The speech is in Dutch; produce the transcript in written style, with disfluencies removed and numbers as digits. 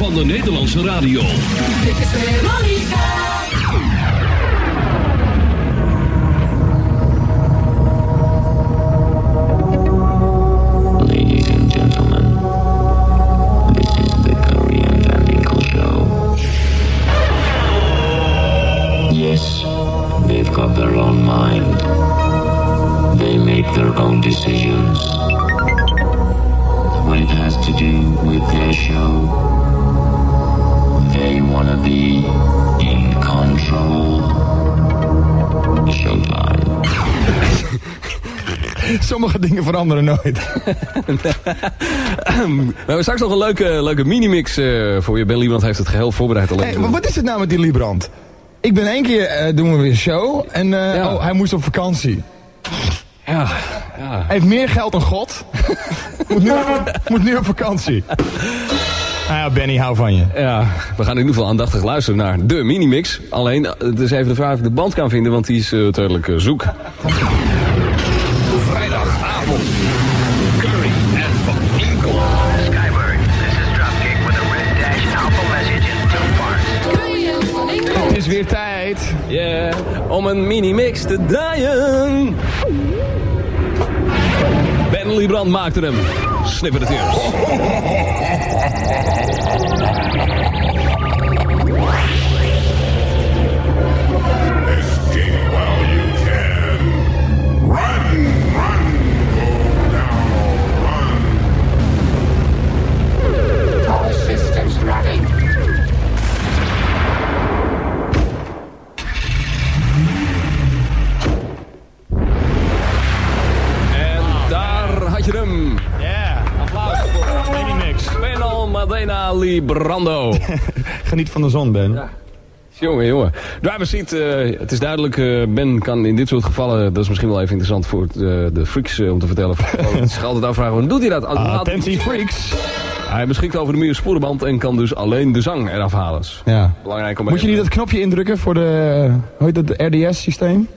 van de Nederlandse radio. Dit is Veronica. Ladies and gentlemen, this is the Korean Family Show. Yes, they've got their own mind. They make their own decisions. When it has to do with their show, they wanna be in control. Showtime. Sommige dingen veranderen nooit. We hebben straks nog een leuke minimix voor je. Ben Liebrand heeft het geheel voorbereid. Hey, maar wat is het nou met die Liebrand? Ik ben 1 keer, doen we weer een show. En hij moest op vakantie. Ja. Hij heeft meer geld dan God. moet nu op vakantie. Nou ja, Benny, hou van je. Ja, we gaan in ieder geval aandachtig luisteren naar de minimix. Alleen, het is even de vraag of ik de band kan vinden, want die is duidelijk zoek. Vrijdagavond. Curry en Van Inkel. Skybird, this is Dropkick with a red dash alpha message in 2 parts. Curry en Van Inkel. Het is weer tijd. Yeah, om een minimix te draaien. Ben Liebrand maakte hem. Snipper het eerst. Escape while you can. Run, run, go down, run. All systems ready. En daar had je hem. Ja. Applaus voor Minimix. Benal Madena Librando. Geniet van de zon, Ben. Ja. Jongen. Driver seat, het is duidelijk, Ben kan in dit soort gevallen, dat is misschien wel even interessant voor de freaks om te vertellen. Het zich altijd afvragen, hoe doet hij dat? Attentie freaks. Hij beschikt over de sporenband en kan dus alleen de zang eraf halen. Ja. Belangrijk om Moet je niet dat knopje indrukken voor de, hoe heet dat, de RDS systeem?